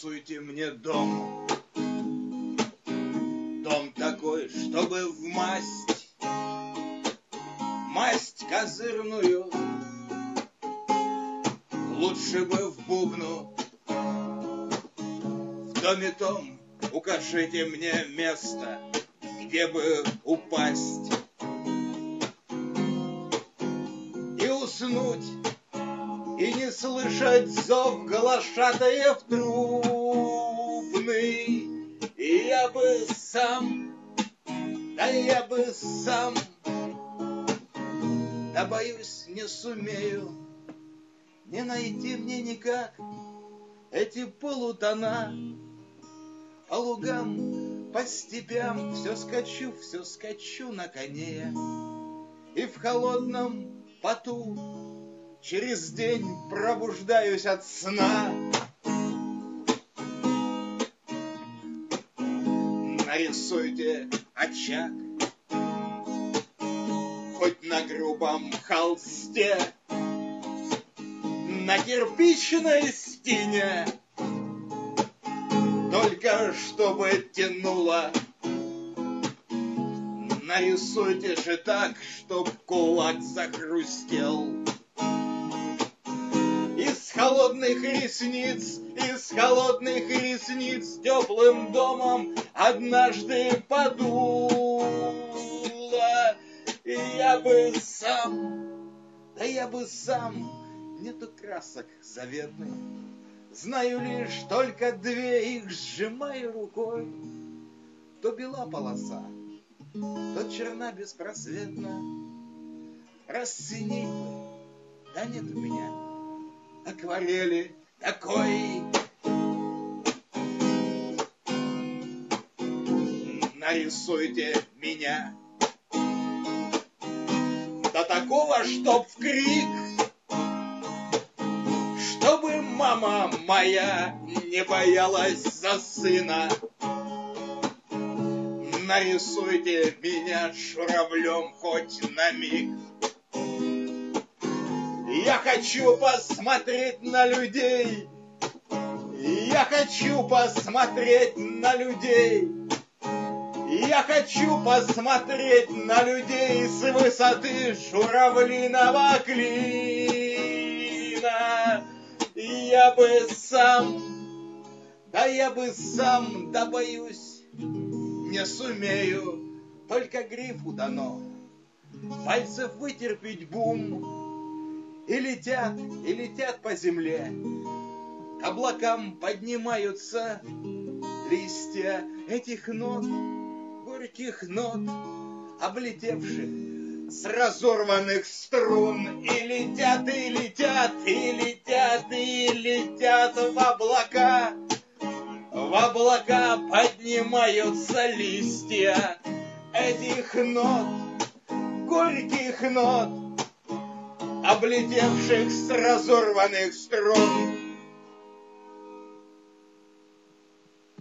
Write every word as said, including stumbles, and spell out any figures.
Нарисуйте мне дом, дом такой, чтобы в масть, масть козырную, лучше бы в бубну. В доме том укажите мне место, где бы упасть и уснуть, и не слышать зов глашатаев трубный. И я бы сам, да я бы сам, да боюсь, не сумею, не найти мне никак эти полутона. По лугам, по степям все скачу, все скачу на коне, и в холодном поту через день пробуждаюсь от сна. Нарисуйте очаг, хоть на грубом холсте, на кирпичной стене, только чтобы тянуло. Нарисуйте же так, чтоб кулак захрустел. Из холодных ресниц, из холодных ресниц теплым домом однажды подуло. И я бы сам, да я бы сам, нету красок заветных, знаю лишь только две, их сжимаю рукой. То бела полоса, то черна беспросветно. Расценить бы, да нет у меня акварели такой. Нарисуйте меня, да такого, чтоб в крик, чтобы мама моя не боялась за сына. Нарисуйте меня журавлем хоть на миг. Я хочу посмотреть на людей, я хочу посмотреть на людей, я хочу посмотреть на людей с высоты журавлиного клина. Я бы сам, да я бы сам, да боюсь, не сумею, только грифу дано пальцев вытерпеть бум. И летят, и летят по земле, к облакам поднимаются листья этих нот, горьких нот, облетевших с разорванных струн. И летят, и летят, и летят, и летят в облака. В облака поднимаются листья этих нот, горьких нот, облетевших с разорванных струн.